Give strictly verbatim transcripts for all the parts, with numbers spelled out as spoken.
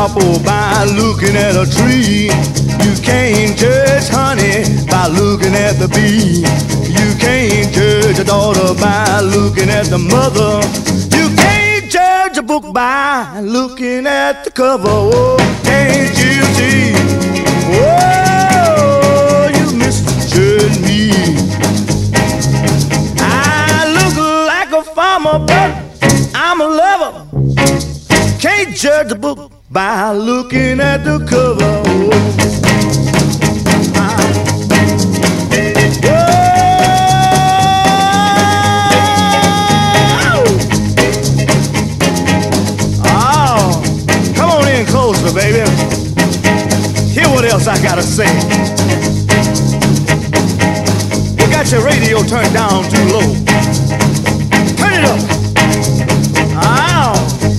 apple by looking at a tree. You can't judge honey by looking at the bee. You can't judge a daughter by looking at the mother. You can't judge a book by looking at the cover. Oh, can't you see? Oh, you misjudge me. I look like a farmer, but I'm a lover. Can't judge a book by looking at the cover. Oh. Closer, baby. Hear what else I gotta say. You got your radio turned down too low. Turn it up. Ow.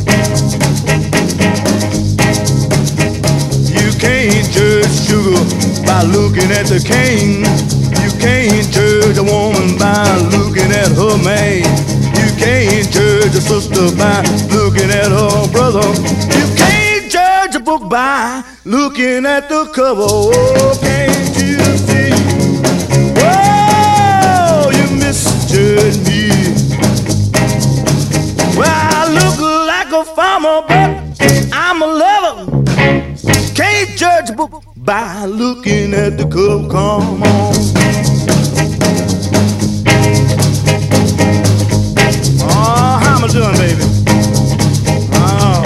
You can't judge sugar by looking at the cane. You can't judge a woman by looking at her man. You can't judge a sister by looking at her brother. You can't judge a book by looking at the cover. Oh, can't you see? Oh, you misjudge me. Well, I look like a farmer, but I'm a lover. Can't judge a book by looking at the cover. Come on. Oh, how am I doing, baby? Oh.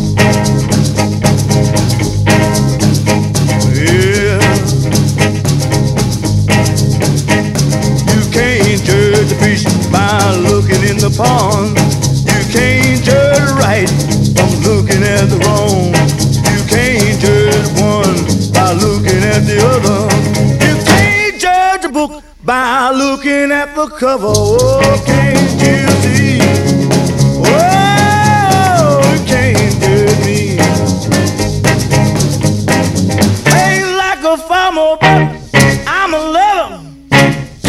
Judge the fish by looking in the pond. You can't judge right from looking at the wrong. You can't judge one by looking at the other. You can't judge a book by looking at the cover. Oh, can't you see? Oh, you can't judge me. Ain't like a farmer, but I'm a lover.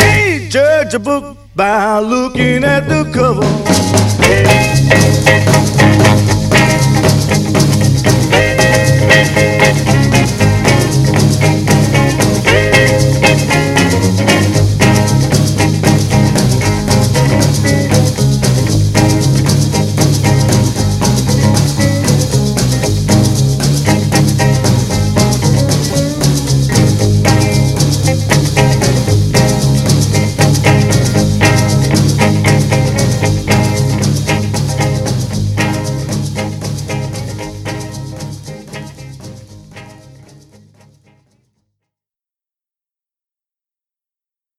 Judge a book by looking at the cover.